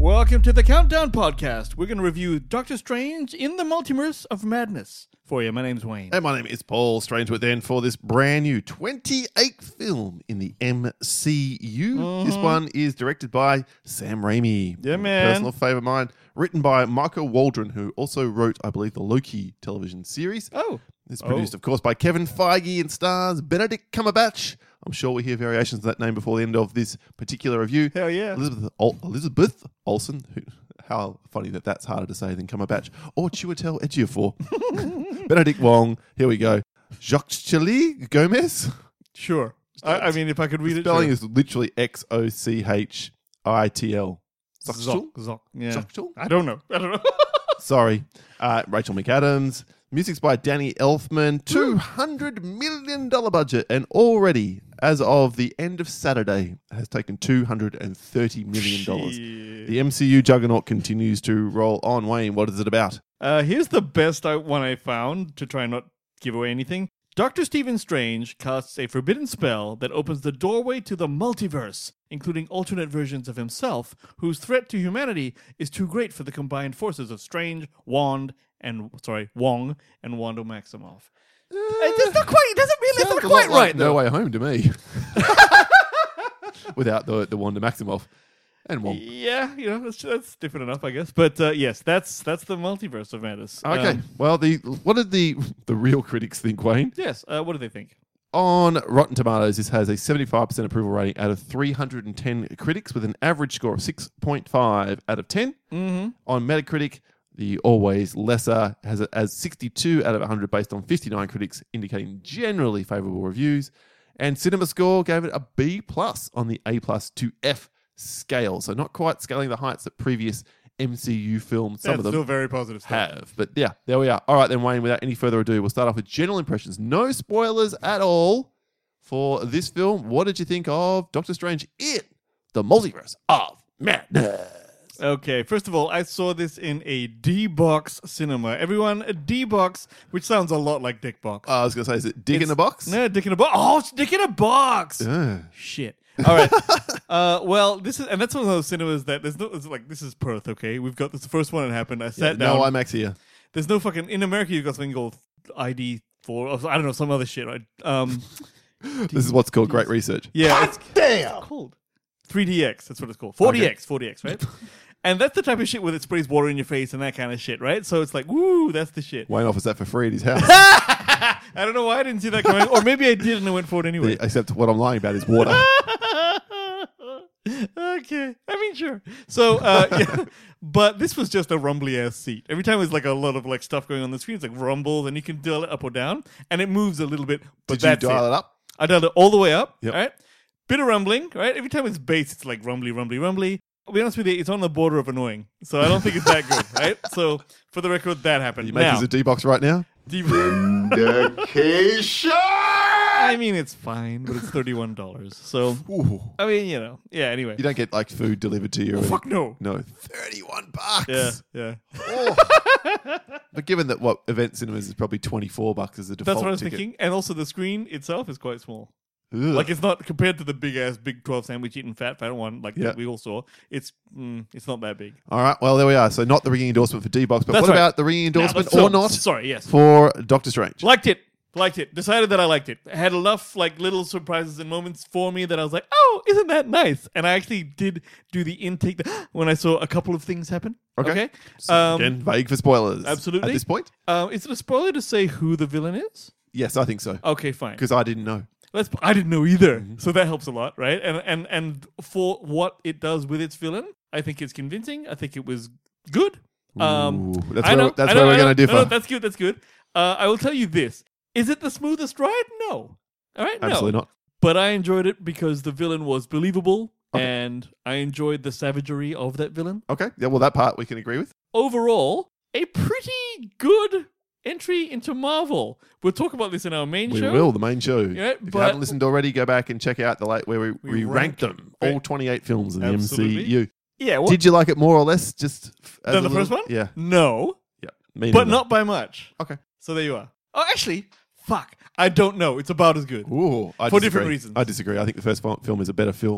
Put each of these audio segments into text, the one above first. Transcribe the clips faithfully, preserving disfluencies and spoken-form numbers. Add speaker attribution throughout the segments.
Speaker 1: Welcome to the Countdown Podcast. We're going to review Doctor Strange in the Multiverse of Madness for you. My name's Wayne.
Speaker 2: And my name is Paul. Strange with then for this brand new twenty-eighth film in the M C U. Mm-hmm. This one is directed by Sam Raimi.
Speaker 1: Yeah, man.
Speaker 2: Personal favourite of mine. Written by Michael Waldron, who also wrote, I believe, the Loki television series.
Speaker 1: Oh.
Speaker 2: It's produced, oh. of course, by Kevin Feige and stars Benedict Cumberbatch. I'm sure we hear variations of that name before the end of this particular review.
Speaker 1: Hell yeah.
Speaker 2: Elizabeth, Ol- Elizabeth Olsen. Who, how funny that that's harder to say than Cumberbatch. Or Chiwetel Ejiofor. Benedict Wong. Here we go. Jacques Chili Gomez.
Speaker 1: Sure. I, I mean, if I could read
Speaker 2: the
Speaker 1: it.
Speaker 2: Spelling
Speaker 1: sure.
Speaker 2: is literally X O C H I T L.
Speaker 1: Zoc. Zoc. Yeah.
Speaker 2: Zoc.
Speaker 1: I don't know. I don't know.
Speaker 2: Sorry. Uh, Rachel McAdams. Music's by Danny Elfman. two hundred million dollars budget. And already, as of the end of Saturday, has taken two hundred thirty million dollars.
Speaker 1: Shit.
Speaker 2: The M C U juggernaut continues to roll on. Wayne, what is it about?
Speaker 1: Uh, here's the best I, one I found to try and not give away anything. Doctor Stephen Strange casts a forbidden spell that opens the doorway to the multiverse, including alternate versions of himself, whose threat to humanity is too great for the combined forces of Strange, Wand, and sorry, Wong and Wanda Maximoff. Uh, it's not quite. It doesn't really. It's not quite right.
Speaker 2: Like No Way Home to me. Without the the Wanda Maximoff and Wong.
Speaker 1: Yeah, you know that's, that's different enough, I guess. But uh, yes, that's that's the multiverse of madness.
Speaker 2: Okay.
Speaker 1: Um,
Speaker 2: well, the what did the the real critics think, Wayne?
Speaker 1: yes. Uh, what do they think?
Speaker 2: On Rotten Tomatoes, this has a seventy-five percent approval rating out of three hundred ten critics with an average score of six point five out of ten.
Speaker 1: Mm-hmm.
Speaker 2: On Metacritic, the always lesser has it as sixty-two out of one hundred based on fifty-nine critics, indicating generally favourable reviews. And CinemaScore gave it a B plus on the A plus to F scale. So not quite scaling the heights that previous M C U films, some
Speaker 1: That's
Speaker 2: of them
Speaker 1: still very positive stuff.
Speaker 2: have. But yeah, there we are. All right then, Wayne, without any further ado, we'll start off with general impressions. No spoilers at all for this film. What did you think of Doctor Strange in the Multiverse of Madness?
Speaker 1: Okay, first of all, I saw this in a D-Box cinema. Everyone, a D-Box, which sounds a lot like Dick Box.
Speaker 2: Uh, I was going to say, is it Dick
Speaker 1: It's-
Speaker 2: in a Box?
Speaker 1: No, Dick in a Box. Oh, it's Dick in a Box.
Speaker 2: Yeah.
Speaker 1: Shit. All right. uh, well, this is, and that's one of those cinemas that there's no, it's like, this is Perth, okay? We've got this the first one that happened. I
Speaker 2: Yeah,
Speaker 1: sat
Speaker 2: no
Speaker 1: down.
Speaker 2: IMAX here.
Speaker 1: There's no fucking, in America, you've got something called I D four, or I don't know, some other shit, right? Um,
Speaker 2: This is what's called great research.
Speaker 1: yeah. It's,
Speaker 3: Damn!
Speaker 1: it's called three D X. That's what it's called. four D X. four D X, right? And that's the type of shit where it sprays water in your face and that kind of shit, right? So it's like, woo, that's the shit.
Speaker 2: Wayne offers that for free at his house.
Speaker 1: I don't know why I didn't see that coming. Or maybe I did and I went for it anyway.
Speaker 2: Except what I'm lying about is water.
Speaker 1: Okay. I mean, sure. So, uh, yeah. But this was just a rumbly ass seat. Every time there's like a lot of like stuff going on the screen, it's like rumbles and you can dial it up or down and it moves a little bit. But
Speaker 2: Did you
Speaker 1: that's
Speaker 2: dial
Speaker 1: it.
Speaker 2: it up?
Speaker 1: I dialed it all the way up.
Speaker 2: Yep.
Speaker 1: Right? Bit of rumbling, right? Every time it's bass, it's like rumbly, rumbly, rumbly. I'll be honest with you, it's on the border of annoying. So I don't think it's that good, right? So for the record, that happened.
Speaker 2: You make
Speaker 1: now,
Speaker 2: us a D-Box right now?
Speaker 1: D-
Speaker 3: Vindication!
Speaker 1: I mean, it's fine, but it's thirty-one dollars. So,
Speaker 2: Ooh.
Speaker 1: I mean, you know. Yeah, anyway.
Speaker 2: You don't get like food delivered to you.
Speaker 1: Oh,
Speaker 2: or
Speaker 1: fuck no.
Speaker 2: No, thirty-one bucks.
Speaker 1: Yeah, yeah.
Speaker 2: Oh. But given that what event cinemas is probably twenty-four bucks as a default
Speaker 1: That's what I was
Speaker 2: ticket.
Speaker 1: thinking. And also the screen itself is quite small.
Speaker 2: Ugh.
Speaker 1: Like it's not compared to the big ass Big twelve sandwich eating fat fat one like
Speaker 2: Yeah.
Speaker 1: that we all saw. It's mm, it's not that big.
Speaker 2: All right, well there we are. So not the ringing endorsement for D-Box, but
Speaker 1: That's
Speaker 2: what
Speaker 1: right.
Speaker 2: about the ringing endorsement
Speaker 1: Now, so-
Speaker 2: or not
Speaker 1: Sorry, yes.
Speaker 2: for Doctor Strange?
Speaker 1: Liked it. Liked it. Decided that I liked it. Had enough like little surprises and moments for me that I was like, oh, isn't that nice? And I actually did do the intake that, when I saw a couple of things happen.
Speaker 2: Okay.
Speaker 1: Okay.
Speaker 2: So
Speaker 1: Um,
Speaker 2: again, vague for spoilers.
Speaker 1: absolutely.
Speaker 2: At this point?
Speaker 1: uh, is it a spoiler to say who the villain is?
Speaker 2: Yes, I think so.
Speaker 1: Okay, fine.
Speaker 2: Because I didn't know.
Speaker 1: Let's. I didn't know either,
Speaker 2: Mm-hmm.
Speaker 1: so that helps a lot, right? And and and for what it does with its villain, I think it's convincing. I think it was good. Um,
Speaker 2: Ooh, that's
Speaker 1: I
Speaker 2: where,
Speaker 1: know,
Speaker 2: that's
Speaker 1: I know,
Speaker 2: where we're
Speaker 1: I know.
Speaker 2: going to differ.
Speaker 1: No, no, that's good. That's good. Uh, I will tell you this: is it the smoothest ride? No. All right,
Speaker 2: Absolutely
Speaker 1: no.
Speaker 2: not.
Speaker 1: But I enjoyed it because the villain was believable,
Speaker 2: Okay.
Speaker 1: and I enjoyed the savagery of that villain.
Speaker 2: Okay, yeah, well that part we can agree with.
Speaker 1: Overall, a pretty good entry into Marvel. We'll talk about this in our main
Speaker 2: We
Speaker 1: show.
Speaker 2: will, the main show.
Speaker 1: Yeah,
Speaker 2: if you
Speaker 1: but-
Speaker 2: haven't listened already, go back and check out the late where we,
Speaker 1: We
Speaker 2: we,
Speaker 1: rank
Speaker 2: ranked them.
Speaker 1: right.
Speaker 2: All twenty-eight films in
Speaker 1: Absolutely.
Speaker 2: the M C U.
Speaker 1: Yeah. What,
Speaker 2: Did you like it more or less? Just f- as
Speaker 1: Than
Speaker 2: a
Speaker 1: the first
Speaker 2: little-
Speaker 1: one?
Speaker 2: Yeah.
Speaker 1: No.
Speaker 2: Yeah. Me
Speaker 1: But
Speaker 2: neither.
Speaker 1: not by much.
Speaker 2: Okay.
Speaker 1: So there you are. Oh, actually, fuck. I don't know. It's about as good.
Speaker 2: Ooh, I
Speaker 1: For
Speaker 2: disagree.
Speaker 1: different reasons.
Speaker 2: I disagree. I think the first fil- film is a better film.
Speaker 1: Yeah.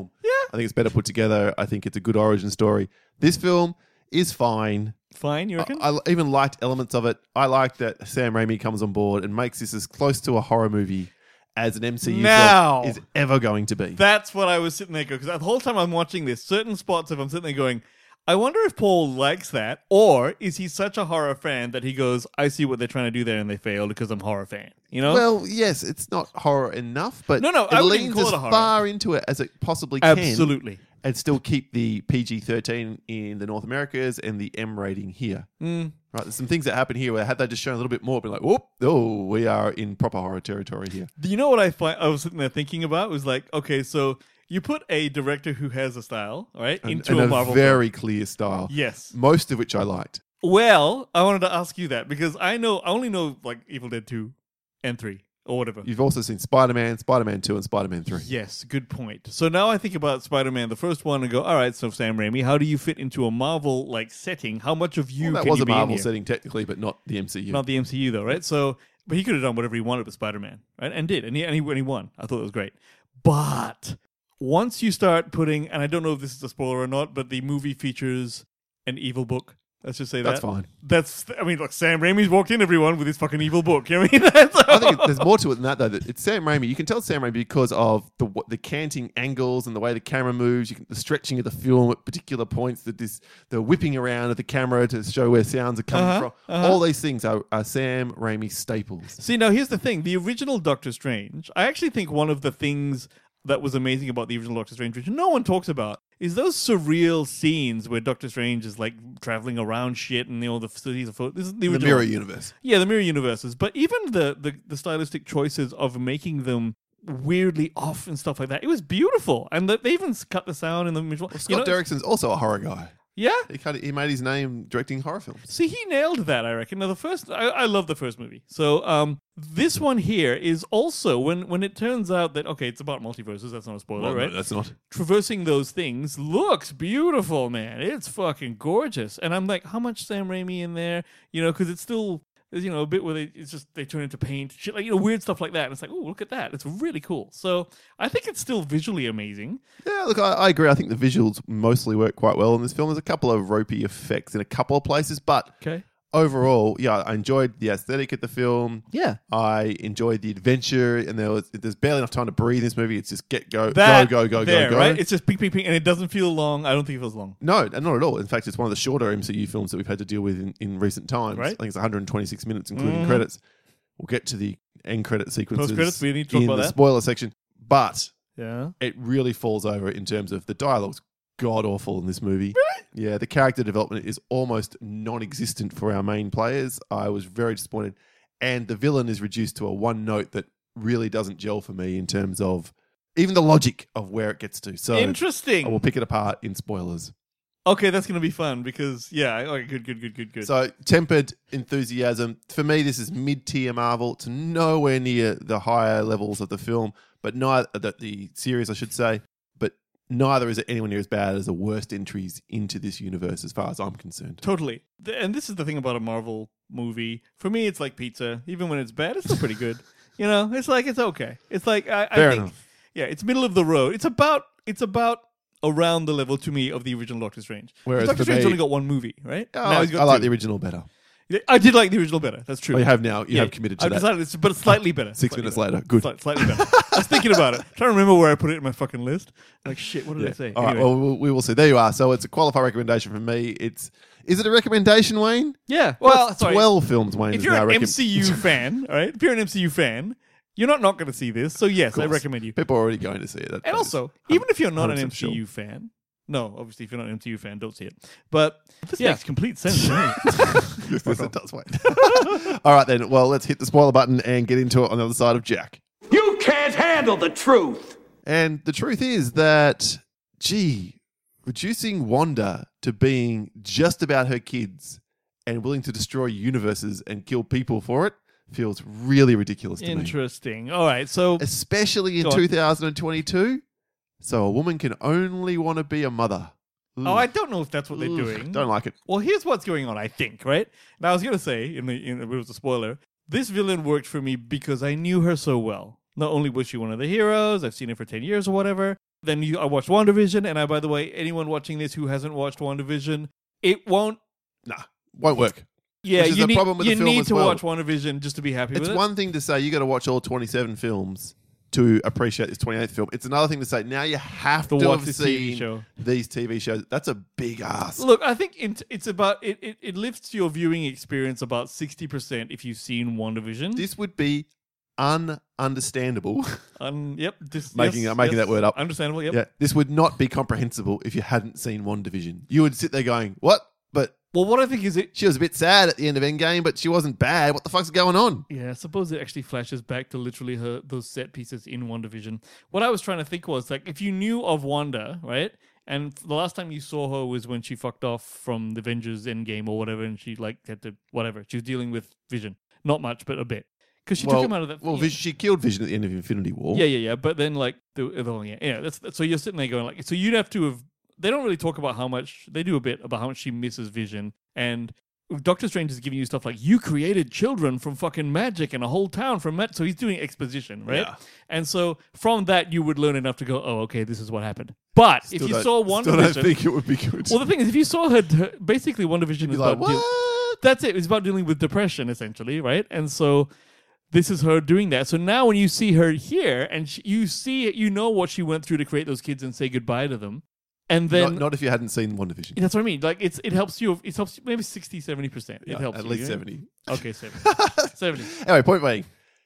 Speaker 2: I think it's better put together. I think it's a good origin story. This film is fine.
Speaker 1: Fine, you reckon?
Speaker 2: I, I even liked elements of it. I like that Sam Raimi comes on board and makes this as close to a horror movie as an M C U
Speaker 1: Now.
Speaker 2: film is ever going to be.
Speaker 1: That's what I was sitting there going, because the whole time I'm watching this, certain spots of I'm sitting there going, I wonder if Paul likes that, or is he such a horror fan that he goes, I see what they're trying to do there and they failed because I'm a horror fan. You know?
Speaker 2: Well, yes, it's not horror enough, but
Speaker 1: No, no,
Speaker 2: it
Speaker 1: I wouldn't
Speaker 2: leans
Speaker 1: call
Speaker 2: as
Speaker 1: it a horror.
Speaker 2: far into it as it possibly can.
Speaker 1: Absolutely.
Speaker 2: And still keep the P G thirteen in the North Americas and the M rating here.
Speaker 1: Mm.
Speaker 2: Right, there's some things that happen here where had they just shown a little bit more, be like, whoop, oh, we are in proper horror territory here.
Speaker 1: Do you know what I find? I was sitting there thinking about was like, okay, so you put a director who has a style, right,
Speaker 2: And,
Speaker 1: into
Speaker 2: and
Speaker 1: a
Speaker 2: a
Speaker 1: Marvel
Speaker 2: very clear style.
Speaker 1: film. Yes.
Speaker 2: Most of which I liked.
Speaker 1: Well, I wanted to ask you that because I know I only know like Evil Dead two and three or whatever.
Speaker 2: You've also seen Spider-Man, Spider-Man two, and Spider-Man three.
Speaker 1: Yes, good point. So now I think about Spider-Man, the first one, and go, all right, so Sam Raimi, how do you fit into a Marvel like setting? How much of you
Speaker 2: Well, that
Speaker 1: can
Speaker 2: was
Speaker 1: you
Speaker 2: a
Speaker 1: be in
Speaker 2: Marvel
Speaker 1: here?
Speaker 2: setting technically, but not the M C U.
Speaker 1: Not the M C U though, right? So, but he could have done whatever he wanted with Spider-Man, right? And did, and he and he, and he won. I thought it was great. But once you start putting, and I don't know if this is a spoiler or not, but the movie features an evil book. Let's just say
Speaker 2: That's
Speaker 1: that.
Speaker 2: fine.
Speaker 1: That's, I mean, look, Sam Raimi's walked in, everyone, with his fucking evil book. You know what I mean? That's
Speaker 2: I think there's more to it than that, though. That it's Sam Raimi. You can tell it's Sam Raimi because of the the canting angles and the way the camera moves, you can, the stretching of the film at particular points, that this the whipping around of the camera to show where sounds are coming
Speaker 1: Uh-huh,
Speaker 2: from.
Speaker 1: uh-huh.
Speaker 2: All these things are, are Sam Raimi staples.
Speaker 1: See, now here's the thing. The original Doctor Strange, I actually think one of the things that was amazing about the original Doctor Strange, which no one talks about, is those surreal scenes where Doctor Strange is like traveling around shit and you know the facilities of this is the
Speaker 2: The
Speaker 1: original
Speaker 2: mirror
Speaker 1: one.
Speaker 2: universe.
Speaker 1: Yeah, the mirror universes. But even the, the the stylistic choices of making them weirdly off and stuff like that, it was beautiful. And the, they even cut the sound in the visual.
Speaker 2: Scott
Speaker 1: you know,
Speaker 2: Derrickson's also a horror guy.
Speaker 1: Yeah.
Speaker 2: He, kind of, he made his name directing horror films.
Speaker 1: See, he nailed that, I reckon. Now, the first, I, I love the first movie. So, um, this one here is also when when it turns out that okay, it's about multiverses. That's not a spoiler,
Speaker 2: Well, no,
Speaker 1: right?
Speaker 2: that's not.
Speaker 1: Traversing those things looks beautiful, man. It's fucking gorgeous. And I'm like, how much Sam Raimi in there? You know, because it's still, there's, you know, a bit where they, it's just, they turn into paint, shit, like, you know, weird stuff like that. And it's like, oh, look at that. It's really cool. So I think it's still visually amazing.
Speaker 2: Yeah, look, I, I agree. I think the visuals mostly work quite well in this film. There's a couple of ropey effects in a couple of places, but
Speaker 1: Okay.
Speaker 2: overall, yeah, I enjoyed the aesthetic of the film.
Speaker 1: Yeah.
Speaker 2: I enjoyed the adventure, and there was there's barely enough time to breathe in this movie. It's just get go
Speaker 1: That,
Speaker 2: go go go
Speaker 1: there,
Speaker 2: go go.
Speaker 1: right? It's just ping, ping, ping. And it doesn't feel long. I don't think it feels long.
Speaker 2: No, not at all. In fact, it's one of the shorter M C U films that we've had to deal with in, in recent times.
Speaker 1: Right.
Speaker 2: I think it's one hundred twenty-six minutes, including
Speaker 1: Mhm.
Speaker 2: credits. We'll get to the end credit sequences
Speaker 1: Post-credits, we need to talk
Speaker 2: in
Speaker 1: about
Speaker 2: the
Speaker 1: that.
Speaker 2: spoiler section, but
Speaker 1: Yeah.
Speaker 2: it really falls over in terms of the dialogue's god awful in this movie. Really? Yeah, the character development is almost non-existent for our main players. I was very disappointed, and the villain is reduced to a one note that really doesn't gel for me in terms of even the logic of where it gets to. So
Speaker 1: Interesting.
Speaker 2: I will pick it apart in spoilers.
Speaker 1: Okay, that's going to be fun because, yeah, okay, good, good, good, good, good.
Speaker 2: So tempered enthusiasm. For me, this is mid-tier Marvel. It's nowhere near the higher levels of the film, but neither the, the series, I should say. But neither is it anywhere near as bad as the worst entries into this universe, as far as I'm concerned.
Speaker 1: Totally. Th- And this is the thing about a Marvel movie. For me, it's like pizza. Even when it's bad, it's still pretty good. You know, it's like, it's okay. It's like, I, I
Speaker 2: Fair
Speaker 1: think,
Speaker 2: enough.
Speaker 1: yeah, it's middle of the road. It's about, it's about around the level to me of the original Doctor Strange. 'Cause
Speaker 2: Whereas
Speaker 1: Doctor
Speaker 2: for
Speaker 1: Strange
Speaker 2: me-
Speaker 1: only got one movie, right?
Speaker 2: Oh,
Speaker 1: Now
Speaker 2: I,
Speaker 1: he's got
Speaker 2: I like
Speaker 1: two.
Speaker 2: the original better.
Speaker 1: Yeah, I did like the original better. That's true.
Speaker 2: Oh, you have now. You
Speaker 1: Yeah,
Speaker 2: have committed to
Speaker 1: I've
Speaker 2: that.
Speaker 1: decided it's, but it's slightly better.
Speaker 2: Six
Speaker 1: Slightly
Speaker 2: minutes
Speaker 1: better.
Speaker 2: later. Good.
Speaker 1: Slight- Slightly better. I was thinking about it. Trying to remember where I put it in my fucking list. Like, shit, what did
Speaker 2: Yeah.
Speaker 1: I say?
Speaker 2: All right.
Speaker 1: Anyway.
Speaker 2: Well, we'll- we will see. There you are. So it's a qualified recommendation from me. It's is it a recommendation, Wayne?
Speaker 1: yeah. Well,
Speaker 2: That's
Speaker 1: sorry.
Speaker 2: twelve films, Wayne.
Speaker 1: If
Speaker 2: is
Speaker 1: you're
Speaker 2: now
Speaker 1: an
Speaker 2: recomm-
Speaker 1: M C U fan, all right? If you're an M C U fan, you're not not going to see this. So yes, I
Speaker 2: course.
Speaker 1: recommend you.
Speaker 2: people are already going to see it. That-
Speaker 1: And
Speaker 2: that
Speaker 1: also,
Speaker 2: is
Speaker 1: even if you're not an
Speaker 2: one hundred
Speaker 1: M
Speaker 2: percent
Speaker 1: C U
Speaker 2: sure.
Speaker 1: fan, no, obviously, if you're not an M C U fan, don't see it. But this
Speaker 2: Yeah.
Speaker 1: makes complete sense to me.
Speaker 2: Yes, yes, it does, Wayne. All right, then. Well, let's hit the spoiler button and get into it on the other side of Jack.
Speaker 3: You can't handle the truth.
Speaker 2: And the truth is that, gee, reducing Wanda to being just about her kids and willing to destroy universes and kill people for it feels really ridiculous to me.
Speaker 1: Interesting. All right, so
Speaker 2: Especially in
Speaker 1: Go on.
Speaker 2: two thousand twenty-two. So a woman can only want to be a mother.
Speaker 1: oh, I don't know if that's what they're
Speaker 2: Ugh,
Speaker 1: doing.
Speaker 2: Don't like it.
Speaker 1: Well, here's what's going on, I think, right? Now, I was going to say, in the, in, it was a spoiler, this villain worked for me because I knew her so well. Not only was she one of the heroes, I've seen her for ten years or whatever, then you, I watched WandaVision, and I, by the way, anyone watching this who hasn't watched WandaVision, it won't.
Speaker 2: Nah, won't work.
Speaker 1: Yeah,
Speaker 2: Which is
Speaker 1: you
Speaker 2: the
Speaker 1: need,
Speaker 2: problem with
Speaker 1: you
Speaker 2: the film
Speaker 1: need
Speaker 2: as
Speaker 1: to
Speaker 2: well.
Speaker 1: watch WandaVision just to be happy
Speaker 2: It's
Speaker 1: with it.
Speaker 2: one thing to say you got to watch all twenty-seven films to appreciate this twenty-eighth film. It's another thing to say now you have
Speaker 1: To
Speaker 2: to,
Speaker 1: watch
Speaker 2: have
Speaker 1: this T V
Speaker 2: seen
Speaker 1: show.
Speaker 2: these T V shows. That's a big ask.
Speaker 1: Look, I think it, it's about it, it. It lifts your viewing experience about sixty percent if you've seen WandaVision.
Speaker 2: This would be un-understandable.
Speaker 1: Um, yep, this,
Speaker 2: Making-
Speaker 1: yes,
Speaker 2: I'm making
Speaker 1: yes,
Speaker 2: that word up.
Speaker 1: Understandable. Yep.
Speaker 2: Yeah, this would not be comprehensible if you hadn't seen WandaVision. You would sit there going, "What?" But
Speaker 1: Well, what I think is it.
Speaker 2: she was a bit sad at the end of Endgame, but she wasn't bad. What the fuck's going on?
Speaker 1: Yeah, I suppose it actually flashes back to literally her those set pieces in WandaVision. What I was trying to think was like if you knew of Wanda, right? And the last time you saw her was when she fucked off from the Avengers Endgame or whatever, and she like had to whatever. She was dealing with Vision, not much, but a bit, because she
Speaker 2: well,
Speaker 1: took him out of that.
Speaker 2: well,
Speaker 1: yeah.
Speaker 2: Vision, she killed Vision at the end of Infinity War.
Speaker 1: Yeah, yeah, yeah. But then, like, the, the whole, yeah, yeah. That's, so you're sitting there going, like, so you'd have to have. They don't really talk about how much they do a bit about how much she misses Vision, and Doctor Strange is giving you stuff like you created children from fucking magic and a whole town from magic. So he's doing exposition, right?
Speaker 2: Yeah.
Speaker 1: And so from that, you would learn enough to go, oh, okay, this is what happened. But
Speaker 2: Still
Speaker 1: if you
Speaker 2: don't-
Speaker 1: saw
Speaker 2: still don't
Speaker 1: WandaVision,
Speaker 2: think it would be good.
Speaker 1: well, the thing is, if you saw her, her basically WandaVision
Speaker 2: You'd
Speaker 1: is
Speaker 2: be like,
Speaker 1: about deal-
Speaker 2: what?
Speaker 1: that's it. It's about dealing with depression, essentially, right? And so this is her doing that. So now when you see her here and she, you see, you know what she went through to create those kids and say goodbye to them. And then
Speaker 2: not, not if you hadn't seen WandaVision.
Speaker 1: that's what I mean. Like it's it helps you. It helps you maybe sixty, seventy percent. It
Speaker 2: Yeah,
Speaker 1: helps
Speaker 2: at
Speaker 1: you,
Speaker 2: least
Speaker 1: yeah?
Speaker 2: seventy.
Speaker 1: Okay, seventy. seventy.
Speaker 2: Anyway, point being,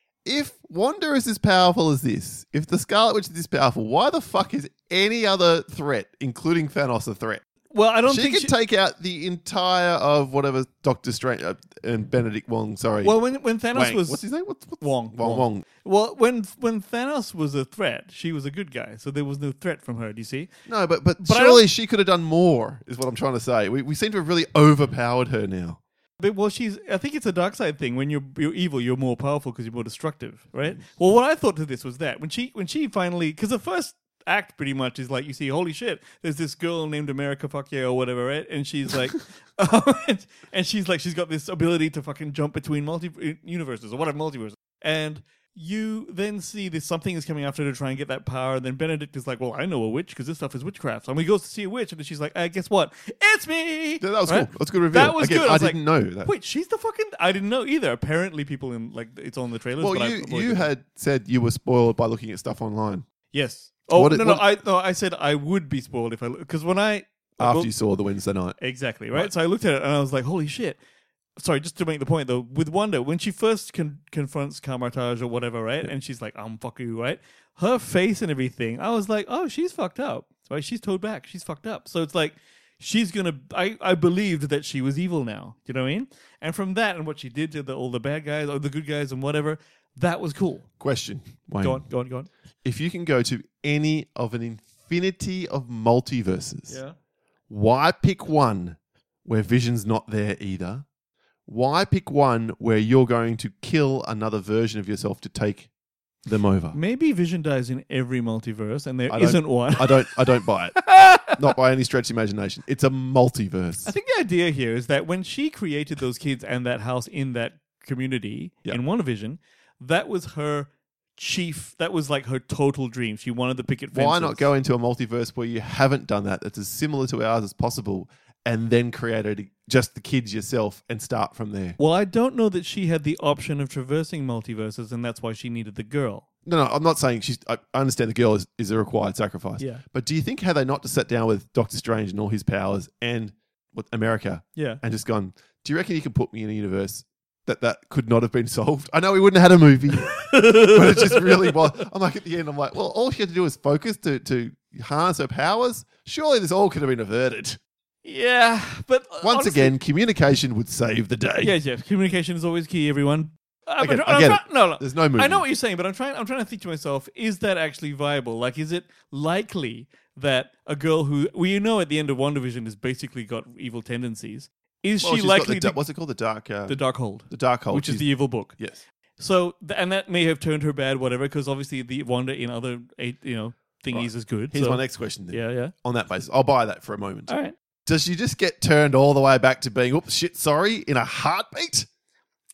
Speaker 2: if Wanda is as powerful as this, if the Scarlet Witch is this powerful, why the fuck is any other threat, including Thanos, a threat?
Speaker 1: Well, I don't
Speaker 2: She
Speaker 1: think
Speaker 2: could
Speaker 1: she,
Speaker 2: take out the entire of whatever Doctor Strange uh, and Benedict Wong. Sorry,
Speaker 1: Well, when when Thanos
Speaker 2: Wang.
Speaker 1: was
Speaker 2: what's his name? What's, what's
Speaker 1: Wong,
Speaker 2: Wong.
Speaker 1: Wong.
Speaker 2: Wong.
Speaker 1: Well, when when Thanos was a threat, she was a good guy, so there was no threat from her. Do you see?
Speaker 2: No, but but,
Speaker 1: But I
Speaker 2: surely
Speaker 1: don't-
Speaker 2: she could have done more. Is what I'm trying to say. We we seem to have really overpowered her now.
Speaker 1: But well, she's. I think it's a dark side thing. When you're you're evil, you're more powerful because you're more destructive, right? Well, what I thought to this was that when she when she finally, because the first act pretty much is like you see, holy shit, there's this girl named America fuck yeah or whatever, right? And she's like, and, and she's like, she's got this ability to fucking jump between multi universes or whatever multiverses, and. You then see this something is coming after her to try and get that power, and then Benedict is like, "Well, I know a witch because this stuff is witchcraft." So he goes to see a witch, and then she's like, uh, "Guess what? It's me."
Speaker 2: Yeah, that was
Speaker 1: Right?
Speaker 2: cool. That's a good reveal.
Speaker 1: That was
Speaker 2: Again,
Speaker 1: good. I
Speaker 2: I,
Speaker 1: was
Speaker 2: didn't
Speaker 1: like,
Speaker 2: know that.
Speaker 1: Wait, she's the fucking. I didn't know either. Apparently, people in like it's on the trailers.
Speaker 2: well,
Speaker 1: but
Speaker 2: you
Speaker 1: I avoided
Speaker 2: you
Speaker 1: it.
Speaker 2: had said you were spoiled by looking at stuff online
Speaker 1: yes. Oh
Speaker 2: What
Speaker 1: no,
Speaker 2: did-
Speaker 1: no,
Speaker 2: what-
Speaker 1: I no, I said I would be spoiled if I because when I
Speaker 2: after
Speaker 1: well,
Speaker 2: you saw the Wednesday night.
Speaker 1: exactly right?
Speaker 2: Right.
Speaker 1: So I looked at it and I was like, "Holy shit!" Sorry, just to make the point though, with Wanda, when she first con- confronts Kamar-Taj or whatever, right, and she's like, "I'm fuck you," right? Her face and everything, I was like, "Oh, she's fucked up." Right? She's towed back. She's fucked up. So it's like she's gonna. I I believed that she was evil now. You know what I mean? And from that and what she did to the, all the bad guys or the good guys and whatever, that was cool.
Speaker 2: Question, Wayne.
Speaker 1: Go on, go on, go on.
Speaker 2: If you can go to any of an infinity of multiverses,
Speaker 1: Yeah.
Speaker 2: why pick one where Vision's not there either? Why pick one where you're going to kill another version of yourself to take them over?
Speaker 1: Maybe Vision dies in every multiverse, and there
Speaker 2: I don't-
Speaker 1: isn't one.
Speaker 2: I don't I don't buy it. Not by any stretch of imagination. It's a multiverse.
Speaker 1: I think the idea here is that when she created those kids and that house in that community
Speaker 2: Yeah.
Speaker 1: in WandaVision, that was her chief. That was like her total dream. She wanted the picket fences.
Speaker 2: Why not go into a multiverse where you haven't done that, that's as similar to ours as possible, and then create a, just the kids yourself and start from there?
Speaker 1: Well, I don't know that she had the option of traversing multiverses, and that's why she needed the girl.
Speaker 2: No, no, I'm not saying she's. I I understand the girl is, is a required sacrifice.
Speaker 1: Yeah.
Speaker 2: But do you think had they not just sat down with Doctor Strange and all his powers and with America
Speaker 1: Yeah.
Speaker 2: and just gone, do you reckon you could put me in a universe that that could not have been solved? I know we wouldn't have had a movie, but it just really was. I'm like at the end, I'm like, well, all she had to do was focus to to harness her powers. Surely this all could have been averted.
Speaker 1: Yeah, but uh,
Speaker 2: Once
Speaker 1: honestly-
Speaker 2: again, communication would save the day.
Speaker 1: yes, yes. Communication is always key. Everyone. I'm-
Speaker 2: I get-
Speaker 1: I'm
Speaker 2: I get
Speaker 1: try-
Speaker 2: it.
Speaker 1: No, no.
Speaker 2: There's no movie.
Speaker 1: I know what you're saying, but I'm trying. I'm trying to think to myself: is that actually viable? Like, is it likely that a girl who we know at the end of WandaVision has basically got evil tendencies? Is
Speaker 2: Well,
Speaker 1: she
Speaker 2: she's got
Speaker 1: likely
Speaker 2: the, da-
Speaker 1: to
Speaker 2: what's it called? The dark. Uh,
Speaker 1: the Darkhold,
Speaker 2: the dark hole,
Speaker 1: which is
Speaker 2: She's-
Speaker 1: the evil book?
Speaker 2: yes.
Speaker 1: So, th- and that may have turned her bad, whatever, because obviously the Wanda in other eight, you know, thingies
Speaker 2: Right.
Speaker 1: is good.
Speaker 2: Here's
Speaker 1: so,
Speaker 2: my next question. Then.
Speaker 1: Yeah, yeah.
Speaker 2: On that basis, I'll buy that for a moment.
Speaker 1: All right.
Speaker 2: Does she just get turned all the way back to being, oops, shit, sorry, in a heartbeat?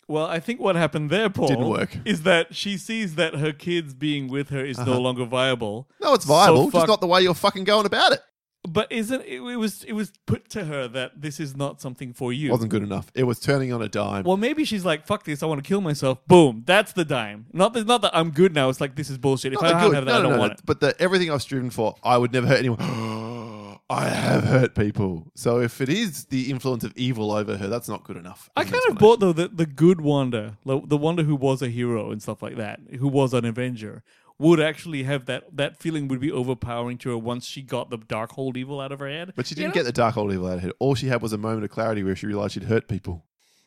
Speaker 1: Well, I think what happened there, Paul,
Speaker 2: Didn't work.
Speaker 1: is that she sees that her kids being with her is
Speaker 2: Uh-huh.
Speaker 1: no longer viable.
Speaker 2: No, it's viable,
Speaker 1: So
Speaker 2: just
Speaker 1: fuck-
Speaker 2: not the way you're fucking going about it.
Speaker 1: But isn't it, it was it was put to her that this is not something for you.
Speaker 2: Wasn't good enough. It was turning on a dime.
Speaker 1: Well, maybe she's like, "Fuck this! I want to kill myself." Boom, that's the dime. Not that, not that I'm good now. It's like this is bullshit. If
Speaker 2: Not
Speaker 1: I
Speaker 2: the
Speaker 1: don't
Speaker 2: good.
Speaker 1: have that,
Speaker 2: No,
Speaker 1: I
Speaker 2: no,
Speaker 1: don't
Speaker 2: no,
Speaker 1: want
Speaker 2: no.
Speaker 1: it.
Speaker 2: But the, everything I've striven for, I would never hurt anyone. I have hurt people. So if it is the influence of evil over her, that's not good enough.
Speaker 1: I
Speaker 2: as an
Speaker 1: kind of
Speaker 2: explanation.
Speaker 1: bought though the the good Wanda, the, the Wanda who was a hero and stuff like that, who was an Avenger, would actually have that that feeling would be overpowering to her once she got the Darkhold evil out of her head.
Speaker 2: But she
Speaker 1: You
Speaker 2: didn't
Speaker 1: know?
Speaker 2: get the Darkhold evil out of her. All she had was a moment of clarity where she realized she'd hurt people.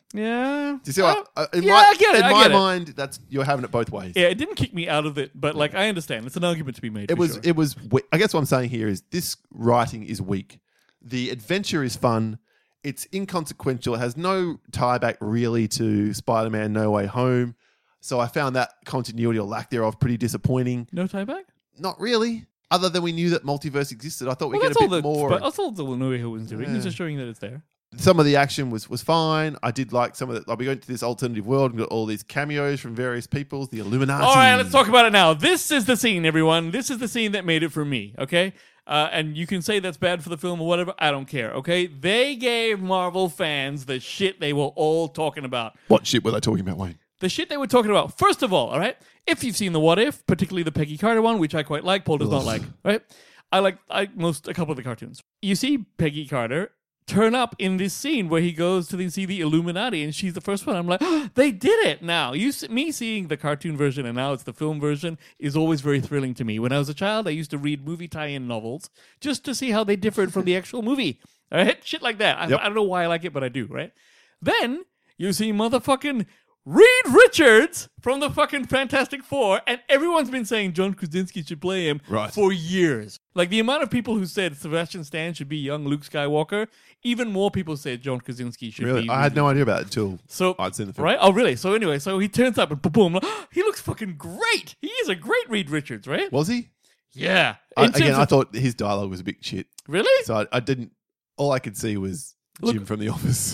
Speaker 1: Yeah.
Speaker 2: Do you see what?
Speaker 1: I-
Speaker 2: uh, in
Speaker 1: yeah,
Speaker 2: my,
Speaker 1: I get it.
Speaker 2: In
Speaker 1: I
Speaker 2: my
Speaker 1: get it.
Speaker 2: mind, that's you're having it both ways.
Speaker 1: Yeah, it didn't kick me out of it, but like I understand, it's an argument to be made.
Speaker 2: It
Speaker 1: for
Speaker 2: was.
Speaker 1: sure.
Speaker 2: It was. we- I guess what I'm saying here is this writing is weak. The adventure is fun. It's inconsequential. It has no tie back really to Spider-Man: No Way Home. So I found that continuity or lack thereof pretty disappointing.
Speaker 1: no tie back.
Speaker 2: Not really. Other than we knew that multiverse existed, I thought
Speaker 1: Well,
Speaker 2: we'd
Speaker 1: that's
Speaker 2: get
Speaker 1: all
Speaker 2: a bit
Speaker 1: the
Speaker 2: more.
Speaker 1: Sp- that's all the Way Home was doing. He's
Speaker 2: Yeah.
Speaker 1: just showing that it's there.
Speaker 2: Some of the action was was fine. I did like some of the. Like we went to this alternative world and got all these cameos from various peoples. The Illuminati.
Speaker 1: All right, let's talk about it now. This is the scene, everyone. This is the scene that made it for me, okay? Uh, and you can say that's bad for the film or whatever. I don't care, okay? They gave Marvel fans the shit they were all talking about.
Speaker 2: What shit were they talking about, Wayne?
Speaker 1: The shit they were talking about. First of all, all right? If you've seen the What If, particularly the Peggy Carter one, which I quite like, Paul does not
Speaker 2: Ugh.
Speaker 1: like, right? I like I most a couple of the cartoons. You see Peggy Carter turn up in this scene where he goes to the, see the Illuminati, and she's the first one. I'm like, oh, they did it now. You see, me seeing the cartoon version and now it's the film version is always very thrilling to me. When I was a child, I used to read movie tie-in novels just to see how they differed from the actual movie. All right, shit like that. I,
Speaker 2: Yep.
Speaker 1: I don't know why I like it, but I do. Right? Then you see motherfucking Reed Richards from the fucking Fantastic Four, and everyone's been saying John Krasinski should play him
Speaker 2: Right.
Speaker 1: for years. Like the amount of people who said Sebastian Stan should be young Luke Skywalker, even more people said John Krasinski should
Speaker 2: Really?
Speaker 1: be.
Speaker 2: I had no idea about it until
Speaker 1: So
Speaker 2: I'd seen the film.
Speaker 1: right? Oh, really? So anyway, so he turns up and boom, boom, he looks fucking great. He is a great Reed Richards, right?
Speaker 2: Was he?
Speaker 1: Yeah.
Speaker 2: I,
Speaker 1: In terms
Speaker 2: again, I
Speaker 1: of-
Speaker 2: thought his dialogue was a bit shit.
Speaker 1: really?
Speaker 2: So I, I didn't. All I could see was
Speaker 1: Look-
Speaker 2: Jim from The Office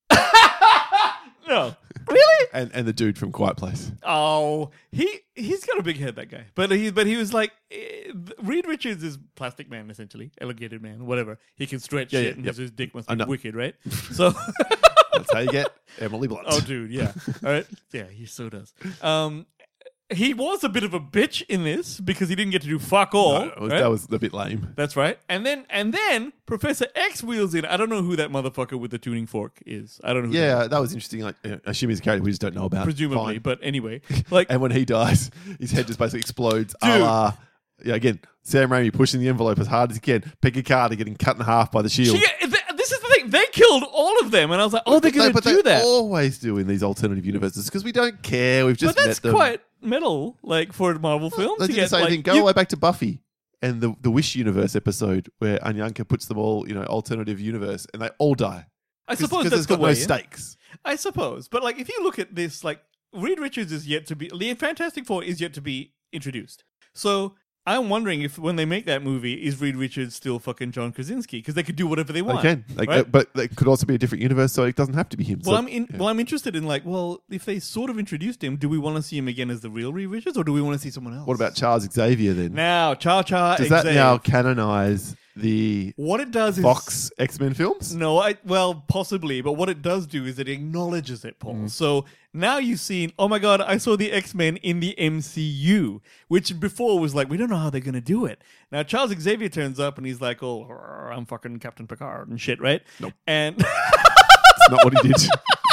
Speaker 1: No. Really?
Speaker 2: and, and the dude from Quiet Place.
Speaker 1: Oh, he he's got a big head, that guy. But he but he was like eh, Reed Richards is Plastic Man essentially, elongated man, whatever. He can stretch
Speaker 2: Yeah,
Speaker 1: shit,
Speaker 2: yeah,
Speaker 1: and
Speaker 2: yep.
Speaker 1: his dick must
Speaker 2: I
Speaker 1: be
Speaker 2: know.
Speaker 1: wicked, right? So,
Speaker 2: That's how you get Emily Blunt.
Speaker 1: oh, dude, yeah, all right, yeah, he so does. Um, he was a bit of a bitch in this because he didn't get to do fuck all.
Speaker 2: No, it was-
Speaker 1: right?
Speaker 2: That was a bit lame.
Speaker 1: That's right. And then and then Professor X wheels in. I don't know who that motherfucker with the tuning fork is. I don't know who that
Speaker 2: Yeah, that was interesting. Like, I assume he's a character we just don't know about.
Speaker 1: presumably,
Speaker 2: Fine.
Speaker 1: but anyway. Like
Speaker 2: And when he dies, his head just basically explodes. A
Speaker 1: Dude.
Speaker 2: la, yeah, again, Sam Raimi pushing the envelope as hard as he can. Peggy Carter getting cut in half by the shield.
Speaker 1: she, th- this is the thing. They killed all of them and I was like, "Oh, they're
Speaker 2: They-
Speaker 1: going to
Speaker 2: but
Speaker 1: do
Speaker 2: they
Speaker 1: that."
Speaker 2: always do in these alternative universes because we don't care. We've just
Speaker 1: But that's
Speaker 2: met them.
Speaker 1: quite metal, like for a Marvel film.
Speaker 2: They
Speaker 1: to
Speaker 2: did
Speaker 1: get,
Speaker 2: the same
Speaker 1: like,
Speaker 2: thing. Go
Speaker 1: you-
Speaker 2: all the way back to Buffy and the the Wish universe episode where Anyanka puts them all, you know, alternative universe, and they all die.
Speaker 1: I suppose
Speaker 2: because
Speaker 1: that's
Speaker 2: there's
Speaker 1: the
Speaker 2: got
Speaker 1: way.
Speaker 2: no
Speaker 1: yeah.
Speaker 2: stakes.
Speaker 1: I suppose, but like if you look at this, like Reed Richards is yet to be the Fantastic Four is yet to be introduced. So I'm wondering if when they make that movie, is Reed Richards still fucking John Krasinski? Because they could do whatever they
Speaker 2: They
Speaker 1: want.
Speaker 2: can, like,
Speaker 1: right?
Speaker 2: uh, but it could also be a different universe, so it doesn't have to be him.
Speaker 1: Well,
Speaker 2: So-
Speaker 1: I'm in,
Speaker 2: yeah.
Speaker 1: well, I'm interested in like, well, if they sort of introduced him, do we want to see him again as the real Reed Richards, or do we want to see someone else?
Speaker 2: What about Charles Xavier then?
Speaker 1: now, Cha Cha?
Speaker 2: Does that now canonize the
Speaker 1: What it does is
Speaker 2: Fox X Men films?
Speaker 1: No, I well possibly, but what it does do is it acknowledges it, Paul.
Speaker 2: Mm.
Speaker 1: So now you've seen, oh my god, I saw the X-Men in the M C U, which before was like, we don't know how they're gonna do it. Now Charles Xavier turns up and he's like, oh, I'm fucking Captain Picard and shit, right?
Speaker 2: Nope.
Speaker 1: And
Speaker 2: That's not what he did.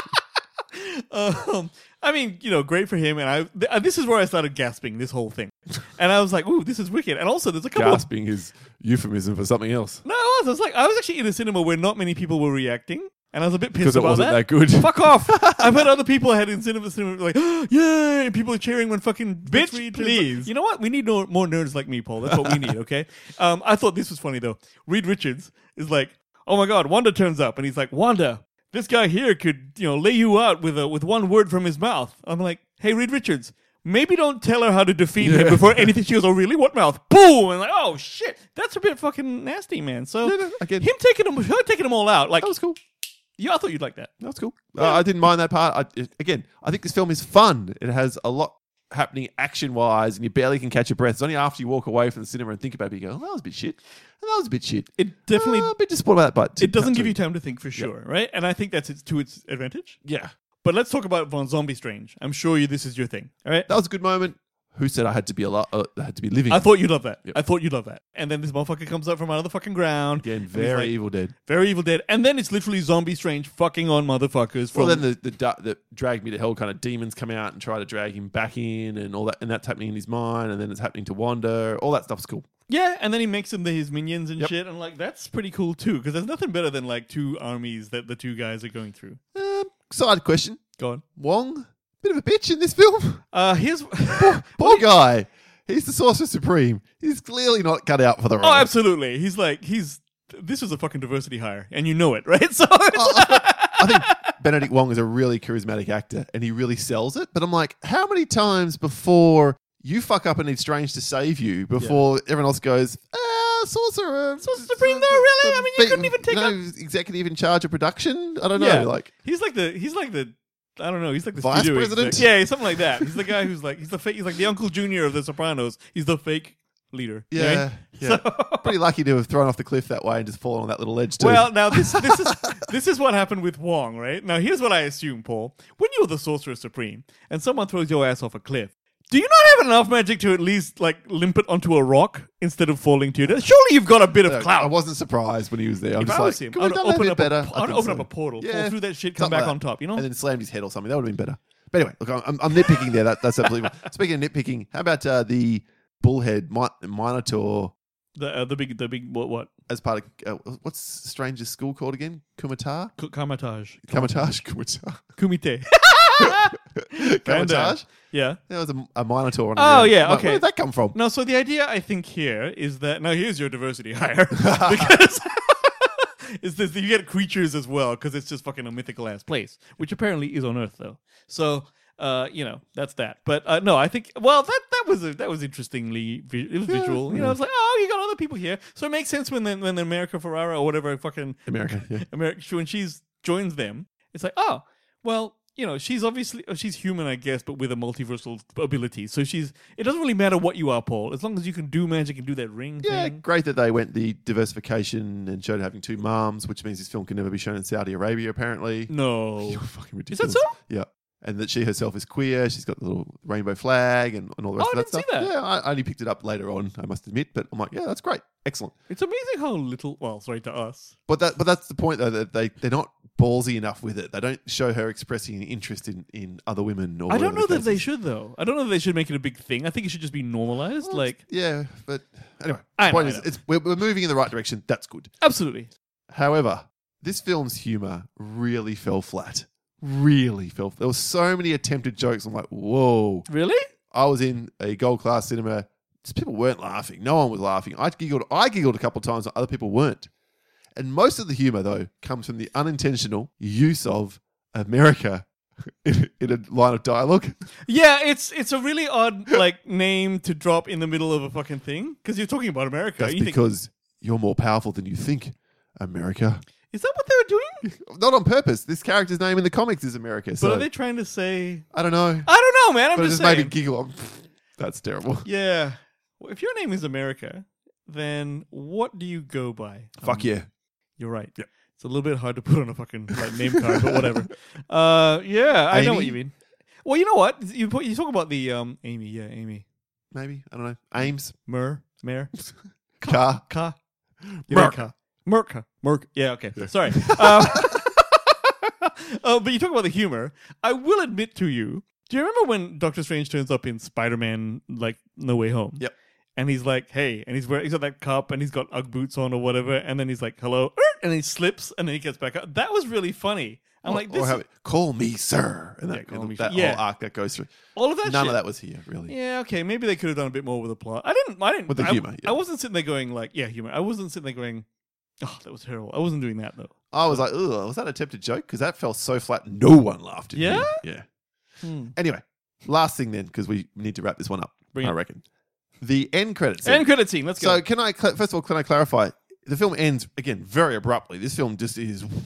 Speaker 1: um, I mean, you know, great for him. And I, th- uh, this is where I started gasping this whole thing, and I was like, ooh, this is wicked. And also, there's a couple of
Speaker 2: Gasping is euphemism for something else.
Speaker 1: no, I was, I was like, I was actually in a cinema where not many people were reacting, and I was a bit pissed
Speaker 2: Because it
Speaker 1: about
Speaker 2: wasn't that,
Speaker 1: that.
Speaker 2: good.
Speaker 1: Fuck off! I've had other people I had in cinema, cinema like, oh, yay! And people are cheering when fucking
Speaker 4: Bitch,
Speaker 1: Reed turns
Speaker 4: please.
Speaker 1: up. You know what? We need no, more nerds like me, Paul. That's what we need. Okay. Um, I thought this was funny though. Reed Richards is like, oh my god, Wanda turns up, and he's like, Wanda, this guy here could, you know, lay you out with a with one word from his mouth. I'm like, hey, Reed Richards. Maybe don't tell her how to defeat him before anything. She goes, oh, really? What mouth? Boom! And like, oh, shit. That's a bit fucking nasty, man. So,
Speaker 2: No, no, again-
Speaker 1: him taking them, her taking them all out, like,
Speaker 2: That was cool.
Speaker 1: Yeah, I thought you'd like that.
Speaker 2: That's cool. Uh, I didn't mind that part. I, it- again, I think this film is fun. It has a lot happening action-wise, and you barely can catch your breath. It's only after you walk away from the cinema and think about it, you go, oh, that was a bit shit. And that was a bit shit.
Speaker 1: It definitely
Speaker 2: Uh, a bit disappointed about that, but
Speaker 1: it doesn't give you time to think for sure, right? And I think that's its, to its advantage.
Speaker 2: Yeah.
Speaker 1: But let's talk about Von Zombie Strange. I'm sure you this is your thing, all right?
Speaker 2: That was a good moment. Who said I had to be alive? Uh, I had to be living?
Speaker 1: I thought you'd love that.
Speaker 2: Yep.
Speaker 1: I thought you'd love that. And then this motherfucker comes up from out of the fucking ground.
Speaker 2: Again,
Speaker 1: and he's
Speaker 2: very
Speaker 1: like,
Speaker 2: Evil Dead.
Speaker 1: Very Evil Dead. And then it's literally Zombie Strange fucking on motherfuckers. From,
Speaker 2: Well, then the the, da- the drag me to hell kind of demons come out and try to drag him back in, and all that, and that's happening in his mind, and then it's happening to Wanda. All that stuff's cool.
Speaker 1: yeah, and then he makes them the, his minions and
Speaker 2: Yep.
Speaker 1: shit. And like, that's pretty cool too. Because there's nothing better than like two armies that the two guys are going through.
Speaker 2: Um, side question:
Speaker 1: Go on.
Speaker 2: Wong, bit of a bitch in this film.
Speaker 1: Uh, here's.
Speaker 2: Poor guy. He's the Sorcerer Supreme. He's clearly not cut out for the role.
Speaker 1: Oh, absolutely. He's like, he's. This was a fucking diversity hire, and you know it, right? So.
Speaker 2: Oh, I think Benedict Wong is a really charismatic actor, and he really sells it. But I'm like, how many times before you fuck up and need Strange to save you before everyone else goes, ah, Sorcerer,
Speaker 1: Sorcerer Supreme, though, really? I mean, you couldn't even take
Speaker 2: you know,
Speaker 1: up-
Speaker 2: executive in charge of production. I don't know,
Speaker 1: Yeah.
Speaker 2: like
Speaker 1: He's like the. He's like the. I don't know. He's like the
Speaker 2: Vice
Speaker 1: studio
Speaker 2: president?
Speaker 1: exec. Yeah, he's something like that. He's the guy who's like he's the fake. He's like the Uncle Junior of the Sopranos. He's the fake leader.
Speaker 2: yeah,
Speaker 1: right?
Speaker 2: yeah.
Speaker 1: So-
Speaker 2: Pretty lucky to have thrown off the cliff that way and just fallen on that little ledge too.
Speaker 1: Well, now this this is this is what happened with Wong, right? Now here's what I assume, Paul. When you're the Sorcerer Supreme and someone throws your ass off a cliff, do you not have enough magic to at least like limp it onto a rock instead of falling to your death? Surely you've got a bit of
Speaker 2: No,
Speaker 1: clout.
Speaker 2: I wasn't surprised when he was there. I'm
Speaker 1: If
Speaker 2: just
Speaker 1: I
Speaker 2: like,
Speaker 1: was him,
Speaker 2: could we
Speaker 1: I'd
Speaker 2: have done that a
Speaker 1: open
Speaker 2: bit
Speaker 1: up
Speaker 2: better?
Speaker 1: a,
Speaker 2: I
Speaker 1: I'd
Speaker 2: think
Speaker 1: open
Speaker 2: so.
Speaker 1: up a portal, fall
Speaker 2: Yeah,
Speaker 1: through that shit, come
Speaker 2: something
Speaker 1: back
Speaker 2: like
Speaker 1: on top. You know?
Speaker 2: and then slammed his head or something. That would have been better. But anyway, look, I'm, I'm nitpicking there. That, that's absolutely fine. Speaking of nitpicking, how about uh, the bullhead Mi- Minotaur
Speaker 1: the uh, the big the big what what
Speaker 2: as part of uh, what's Stranger's school called again? Kumatar?
Speaker 1: K- Kamatage
Speaker 2: Kamatage? Kumatar?
Speaker 1: Kumite.
Speaker 2: Kamatage?
Speaker 1: Yeah.
Speaker 2: There was a, a Minotaur on the
Speaker 1: Oh,
Speaker 2: ground.
Speaker 1: yeah,
Speaker 2: I'm like,
Speaker 1: okay.
Speaker 2: Where did that come from?
Speaker 1: No, so the idea I think here is that now here's your diversity hire because is this you get creatures as well because it's just fucking a mythical ass place, which apparently is on Earth though. So uh, you know that's that. But uh, no, I think well that that was a, that was interestingly vi- it was visual. You know, it's like oh you got other people here, so it makes sense when the, when the America Ferrara or whatever fucking
Speaker 2: America, yeah.
Speaker 1: America when she's joins them, it's like oh well. You know, she's obviously oh, she's human, I guess, but with a multiversal ability. So she's. It doesn't really matter what you are, Paul, as long as you can do magic and do that ring
Speaker 2: Yeah,
Speaker 1: thing.
Speaker 2: great that they went the diversification and showed having two moms, which means this film can never be shown in Saudi Arabia, apparently.
Speaker 1: No,
Speaker 2: You're fucking
Speaker 1: is that
Speaker 2: ridiculous.
Speaker 1: so?
Speaker 2: Yeah. And that she herself is queer. She's got the little rainbow flag and, and all the rest
Speaker 1: Oh,
Speaker 2: of
Speaker 1: I
Speaker 2: that
Speaker 1: didn't
Speaker 2: stuff.
Speaker 1: see that.
Speaker 2: Yeah, I, I only picked it up later on, I must admit. But I'm like, yeah, that's great. Excellent.
Speaker 1: It's amazing how little. Well, sorry to us.
Speaker 2: But that but that's the point, though, that they, they're not ballsy enough with it. They don't show her expressing interest in, in other women. Or
Speaker 1: I don't
Speaker 2: whatever
Speaker 1: know
Speaker 2: the
Speaker 1: that
Speaker 2: case
Speaker 1: they
Speaker 2: is.
Speaker 1: should though. I don't know that they should make it a big thing. I think it should just be normalized.
Speaker 2: Well,
Speaker 1: like
Speaker 2: Yeah, but anyway.
Speaker 1: I
Speaker 2: The
Speaker 1: know,
Speaker 2: point
Speaker 1: I
Speaker 2: is,
Speaker 1: know.
Speaker 2: it's, we're, we're moving in the right direction. That's good.
Speaker 1: absolutely.
Speaker 2: However, this film's humor really fell flat. Really fell. There were so many attempted jokes. I'm like, whoa.
Speaker 1: Really?
Speaker 2: I was in a gold class cinema. Just people weren't laughing. No one was laughing. I giggled. I giggled a couple of times. Other people weren't. And most of the humor, though, comes from the unintentional use of America in, in a line of dialogue.
Speaker 1: Yeah, it's it's a really odd like name to drop in the middle of a fucking thing because you're talking about America.
Speaker 2: That's
Speaker 1: You think,
Speaker 2: because you're more powerful than you think, America.
Speaker 1: is that what they were doing?
Speaker 2: Not on purpose. This character's name in the comics is America. So
Speaker 1: But are they trying to say?
Speaker 2: I don't know.
Speaker 1: I don't know, man. I'm
Speaker 2: but it
Speaker 1: just
Speaker 2: just made
Speaker 1: saying.
Speaker 2: me giggle. I'm, that's terrible.
Speaker 1: Yeah. Well, if your name is America, then what do you go by?
Speaker 2: Fuck
Speaker 1: Um,
Speaker 2: yeah.
Speaker 1: You're right. Yeah. It's a little bit hard to put on a fucking like name card, but whatever. Uh, yeah, I know what
Speaker 2: Amy?
Speaker 1: you mean. Well, you know what? You put, you talk about the um Amy, yeah, Amy.
Speaker 2: Maybe. I don't know. Ames.
Speaker 1: Mer, Mer,
Speaker 2: Car.
Speaker 1: Ka.
Speaker 2: Merc.
Speaker 1: Merc. Merc. Yeah, okay. Sorry. Um, uh, but you talk about the humor. I will admit to you, do you remember when Doctor Strange turns up in Spider-Man, like, No Way Home?
Speaker 2: Yep.
Speaker 1: And he's like, hey, and he's wearing, he's got that cup and he's got Ugg boots on or whatever. And then he's like, hello. And he slips and then he gets back up. That was really funny. I'm
Speaker 2: Or-
Speaker 1: like,
Speaker 2: or
Speaker 1: this,
Speaker 2: how- call me sir. And that,
Speaker 1: Yeah, call
Speaker 2: and
Speaker 1: me
Speaker 2: that
Speaker 1: sir. Yeah.
Speaker 2: whole arc that goes through.
Speaker 1: all of that
Speaker 2: None
Speaker 1: shit.
Speaker 2: of that was here, really.
Speaker 1: Yeah, okay. Maybe they could have done a bit more with the plot. I didn't. I didn't.
Speaker 2: With the
Speaker 1: I,
Speaker 2: humor, yeah.
Speaker 1: I wasn't sitting there going like, yeah, humor. I wasn't sitting there going, oh, that was terrible. I wasn't doing that though.
Speaker 2: I was like, ugh, was that an attempted joke? Because that fell so flat, no one laughed at
Speaker 1: Yeah?
Speaker 2: me. Yeah.
Speaker 1: Hmm.
Speaker 2: Anyway, last thing then, because we need to wrap this one up,
Speaker 1: Bring
Speaker 2: I
Speaker 1: it.
Speaker 2: reckon. The end credits. scene.
Speaker 1: End credit scene. Let's go.
Speaker 2: So can I, cl- first of all, can I clarify? The film ends, again, very abruptly. This film just is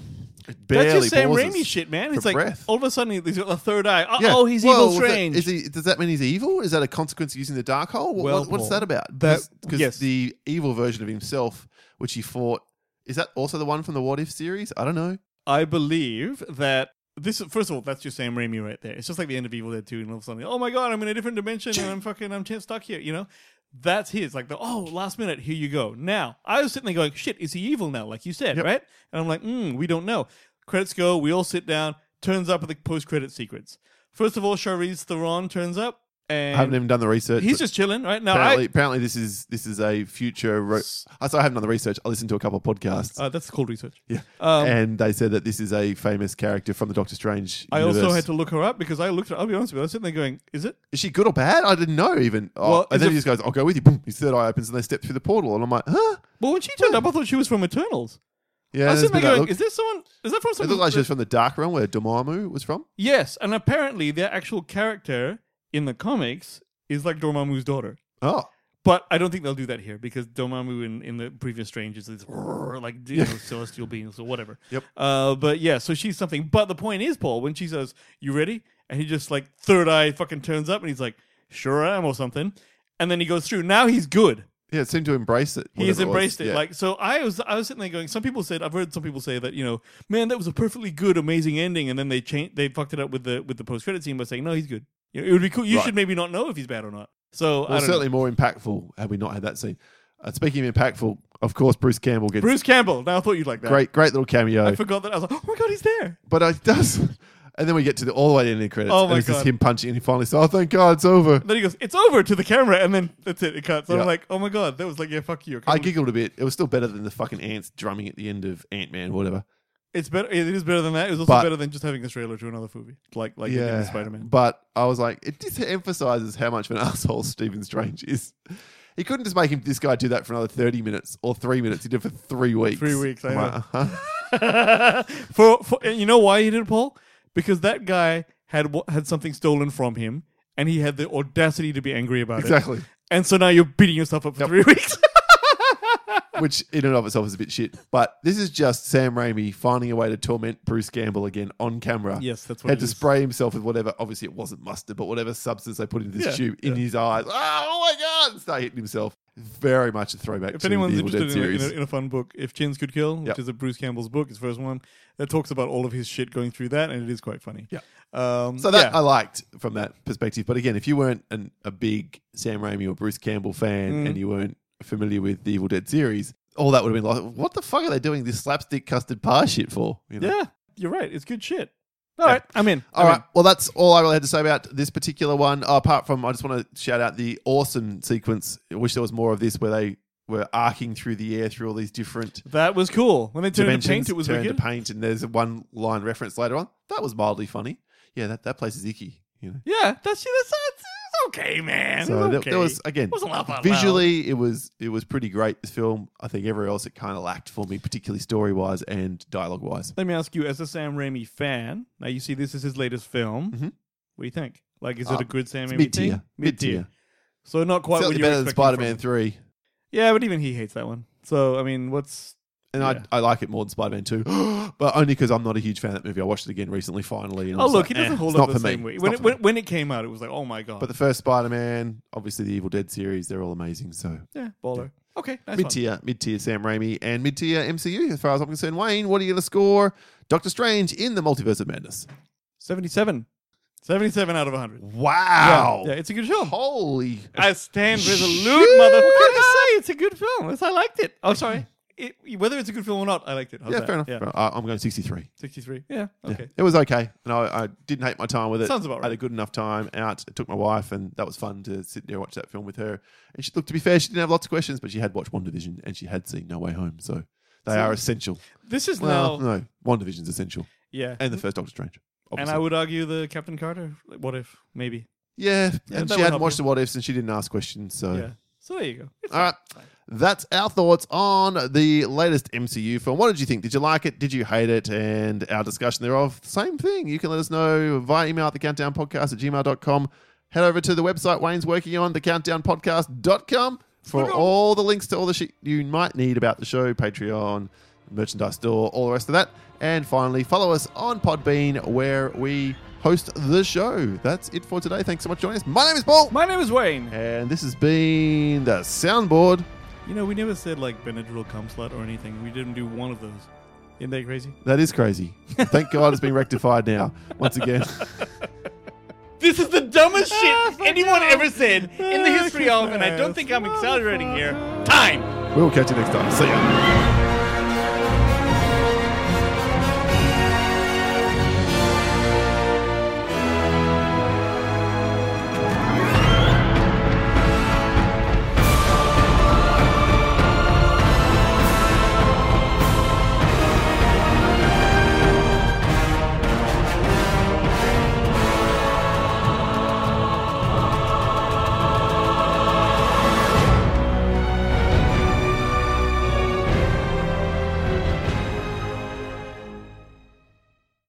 Speaker 1: That's
Speaker 2: barely
Speaker 1: just Sam
Speaker 2: pauses
Speaker 1: Raimi shit, man. It's
Speaker 2: for
Speaker 1: like
Speaker 2: breath.
Speaker 1: all of a sudden he's got the third eye. Uh,
Speaker 2: Yeah.
Speaker 1: Oh, he's
Speaker 2: Well,
Speaker 1: evil
Speaker 2: was that-
Speaker 1: strange.
Speaker 2: is he, does that mean he's evil? Is that a consequence of using the dark hole? What,
Speaker 1: Well,
Speaker 2: what- what's
Speaker 1: Paul,
Speaker 2: that about?
Speaker 1: that-
Speaker 2: Because
Speaker 1: yes.
Speaker 2: the evil version of himself, which he fought, is that also the one from the What If series? I don't know.
Speaker 1: I believe that this. First of all, that's just Sam Raimi right there. It's just like the end of Evil Dead two, and all of a sudden, oh my god, I'm in a different dimension, and I'm fucking, I'm ch- stuck here. You know, that's his. Like the oh, last minute, here you go. Now, I was sitting there going, shit, is he evil now? Like you said,
Speaker 2: Yep.
Speaker 1: right? And I'm like, mm, we don't know. Credits go. We all sit down. Turns up at the post-credit sequence. First of all, Charlize Theron turns up, and
Speaker 2: I haven't even done the research.
Speaker 1: he's
Speaker 2: but
Speaker 1: just chilling, right? Now,
Speaker 2: apparently,
Speaker 1: I,
Speaker 2: apparently, this is this is a future. Ro- I so I haven't done the research. I listened to a couple of podcasts.
Speaker 1: uh, that's cold research.
Speaker 2: yeah,
Speaker 1: Um,
Speaker 2: and they said that this is a famous character from the Doctor Strange
Speaker 1: I
Speaker 2: universe.
Speaker 1: also had to look her up because I looked. I'll be honest with you. I was sitting there going, "Is it?"
Speaker 2: Is she good or bad? I didn't know even. Oh,
Speaker 1: Well,
Speaker 2: and
Speaker 1: is
Speaker 2: then
Speaker 1: it-
Speaker 2: he just goes, "I'll go with you." Boom, his third eye opens, and they step through the portal, and I'm like, "Huh?"
Speaker 1: Well, when she turned up, I thought she was from Eternals.
Speaker 2: Yeah,
Speaker 1: I was
Speaker 2: there's
Speaker 1: sitting
Speaker 2: been
Speaker 1: there
Speaker 2: that
Speaker 1: going,
Speaker 2: look.
Speaker 1: "Is this someone? Is that from
Speaker 2: It
Speaker 1: someone?"
Speaker 2: looked like she was from the Dark Realm, where Dormammu was from.
Speaker 1: Yes, and apparently their actual character in the comics is like Dormammu's daughter.
Speaker 2: Oh,
Speaker 1: But I don't think they'll do that here because Dormammu in, in the previous Strange is this like you
Speaker 2: Yeah.
Speaker 1: know, celestial beings or whatever.
Speaker 2: Yep.
Speaker 1: Uh, but yeah, so she's something. But the point is, Paul, when she says, "You ready?" and he just like third eye fucking turns up and he's like, "Sure I am" or something, and then he goes through. Now he's good.
Speaker 2: yeah, it seemed to embrace it.
Speaker 1: He has
Speaker 2: whatever was.
Speaker 1: embraced it.
Speaker 2: Yeah.
Speaker 1: Like so, I was I was sitting there going. Some people said I've heard some people say that you know, man, that was a perfectly good, amazing ending, and then they changed, they fucked it up with the with the post credit scene by saying no, he's good. You know, it would be cool. You
Speaker 2: Right.
Speaker 1: should maybe not know if he's bad or not. So I
Speaker 2: well,
Speaker 1: don't
Speaker 2: certainly
Speaker 1: know.
Speaker 2: more impactful had we not had that scene. Uh, speaking of impactful, of course, Bruce Campbell gets
Speaker 1: Bruce Campbell. Now I thought you'd like that.
Speaker 2: great, great little cameo.
Speaker 1: I forgot that. I was like, oh my god, he's there.
Speaker 2: But it does. And then we get to the all the way to the end of the credits.
Speaker 1: Oh my
Speaker 2: and it's just
Speaker 1: God.
Speaker 2: him punching, and he finally says, "Oh, thank God, it's over."
Speaker 1: And then he goes, "It's over" to the camera, and then that's it. It cuts. So
Speaker 2: Yeah.
Speaker 1: I'm like, oh my god, that was like, yeah, fuck you.
Speaker 2: I giggled a bit. It was still better than the fucking ants drumming at the end of Ant Man, whatever.
Speaker 1: It's better. It is better than that. It was also
Speaker 2: But-
Speaker 1: better than just having a trailer to another movie, like like yeah, Spider Man.
Speaker 2: But I was like, it just emphasizes how much of an asshole Stephen Strange is. He couldn't just make him this guy do that for another thirty minutes or three minutes. He did it for three weeks.
Speaker 1: Three weeks, I
Speaker 2: I'm
Speaker 1: know.
Speaker 2: like, uh-huh.
Speaker 1: for, for and you know why he did it, Paul? Because that guy had wa- had something stolen from him, and he had the audacity to be angry about it.
Speaker 2: Exactly.
Speaker 1: And so now you're beating yourself up for
Speaker 2: Yep.
Speaker 1: three weeks.
Speaker 2: Which in and of itself is a bit shit. But this is just Sam Raimi finding a way to torment Bruce Campbell again on camera.
Speaker 1: Yes, that's what
Speaker 2: Had
Speaker 1: it
Speaker 2: to
Speaker 1: is.
Speaker 2: spray himself with whatever, obviously it wasn't mustard, but whatever substance they put into this
Speaker 1: Yeah,
Speaker 2: tube in
Speaker 1: yeah.
Speaker 2: his eyes. Oh, oh my God! And start hitting himself. Very much a throwback
Speaker 1: If
Speaker 2: to
Speaker 1: anyone's
Speaker 2: the Evil Dead
Speaker 1: interested in a, in,
Speaker 2: series.
Speaker 1: a, in a fun book, If Chins Could Kill, which
Speaker 2: Yep.
Speaker 1: is a Bruce Campbell's book, his first one, that talks about all of his shit going through that, and it is quite funny.
Speaker 2: Yeah.
Speaker 1: Um,
Speaker 2: So that
Speaker 1: yeah.
Speaker 2: I liked from that perspective. But again, if you weren't an, a big Sam Raimi or Bruce Campbell fan
Speaker 1: Mm.
Speaker 2: and you weren't familiar with the Evil Dead series, all that would have been like, what the fuck are they doing this slapstick custard pie shit for? You know?
Speaker 1: yeah, you're right. It's good shit. All right, I'm in.
Speaker 2: All
Speaker 1: I'm
Speaker 2: right. Well, that's all I really had to say about this particular one. Uh, apart from, I just want to shout out the awesome sequence. I wish there was more of this where they were arcing through the air through all these different
Speaker 1: in. That was cool. When they turned into
Speaker 2: dimensions.
Speaker 1: paint, it was
Speaker 2: turned
Speaker 1: wicked.
Speaker 2: to paint, and there's a one line reference later on. That was mildly funny. Yeah, that, that place is icky. You know.
Speaker 1: Yeah, that's that's, that's okay, man.
Speaker 2: So
Speaker 1: It's
Speaker 2: there,
Speaker 1: okay.
Speaker 2: there was again
Speaker 1: Wasn't laugh out
Speaker 2: visually it was it was pretty great. This film, I think everywhere else it kind of lacked for me, particularly story wise and dialogue wise.
Speaker 1: Let me ask you, as a Sam Raimi fan, now you see this is his latest film.
Speaker 2: Mhm.
Speaker 1: What do you think? Like, is
Speaker 2: Uh,
Speaker 1: it a good Sam Raimi
Speaker 2: Mid
Speaker 1: thing?
Speaker 2: tier, mid tier.
Speaker 1: So not quite what
Speaker 2: Certainly
Speaker 1: you're
Speaker 2: better than
Speaker 1: expecting
Speaker 2: Spider
Speaker 1: from
Speaker 2: Man
Speaker 1: it.
Speaker 2: three,
Speaker 1: Yeah, but even he hates that one. So I mean, what's
Speaker 2: and
Speaker 1: Yeah.
Speaker 2: I I like it more than Spider Man two, but only because I'm not a huge fan of that movie. I watched it again recently, finally. And I
Speaker 1: oh
Speaker 2: was
Speaker 1: look,
Speaker 2: like,
Speaker 1: he doesn't
Speaker 2: eh,
Speaker 1: hold
Speaker 2: it's
Speaker 1: up
Speaker 2: not
Speaker 1: the
Speaker 2: for
Speaker 1: same
Speaker 2: me.
Speaker 1: way.
Speaker 2: It's
Speaker 1: When
Speaker 2: not
Speaker 1: it,
Speaker 2: for me.
Speaker 1: when, when it came out, it was like, oh my god.
Speaker 2: But the first Spider Man, obviously the Evil Dead series, they're all amazing. So
Speaker 1: yeah, baller. Okay, nice
Speaker 2: mid
Speaker 1: one.
Speaker 2: tier, mid tier Sam Raimi, and mid tier M C U as far as I'm concerned. Wayne, what are you going to score Doctor Strange in the Multiverse of Madness?
Speaker 1: Seventy-seven. Seventy-seven out of one hundred.
Speaker 2: Wow!
Speaker 1: Yeah, yeah, it's a good film.
Speaker 2: Holy!
Speaker 1: I stand resolute,
Speaker 2: Shit.
Speaker 1: mother. What can I say? It's a good film. Yes, I liked it. Oh, sorry. It, whether it's a good film or not, I liked it. How's
Speaker 2: Yeah,
Speaker 1: that?
Speaker 2: fair enough.
Speaker 1: Yeah.
Speaker 2: Fair enough. I- I'm going sixty-three.
Speaker 1: sixty-three. Yeah.
Speaker 2: Yeah.
Speaker 1: Okay.
Speaker 2: It was okay. And I, I didn't hate my time with it.
Speaker 1: Sounds about
Speaker 2: I had
Speaker 1: right.
Speaker 2: a good enough time out. I took my wife, and that was fun to sit there and watch that film with her. And she, look, to be fair, she didn't have lots of questions, but she had watched WandaVision and she had seen No Way Home. So they
Speaker 1: So
Speaker 2: are essential.
Speaker 1: This is
Speaker 2: Well,
Speaker 1: now.
Speaker 2: no, WandaVision's essential.
Speaker 1: Yeah.
Speaker 2: And the first Doctor Strange.
Speaker 1: And
Speaker 2: Obviously.
Speaker 1: I would argue the Captain Carter. like, What if? Maybe.
Speaker 2: Yeah,
Speaker 1: Yeah,
Speaker 2: and
Speaker 1: that
Speaker 2: she
Speaker 1: would
Speaker 2: hadn't
Speaker 1: help
Speaker 2: watched
Speaker 1: you.
Speaker 2: the what ifs and she didn't ask questions. So
Speaker 1: Yeah. So there you go. It's
Speaker 2: All right.
Speaker 1: fine.
Speaker 2: That's our thoughts on the latest M C U film. What did you think? Did you like it? Did you hate it? And our discussion thereof, same thing. You can let us know via email at the countdown podcast at gmail dot com. Head over to the website Wayne's working on, the countdown podcast dot com, for all the links to all the shit you might need about the show, Patreon, merchandise store, all the rest of that. And finally, follow us on Podbean, where we host the show. That's it for today. Thanks so much for joining us. My name is Paul.
Speaker 1: My name is Wayne.
Speaker 2: And this has been the Soundboard.
Speaker 1: You know, we never said like Benadryl cum slut or anything. We didn't do one of those. Isn't that crazy?
Speaker 2: That is crazy. Thank God it's been rectified now. Once again.
Speaker 1: This is the dumbest shit anyone ever said in the history of, and I don't think I'm exaggerating here. Time!
Speaker 2: We'll catch you next time. See ya.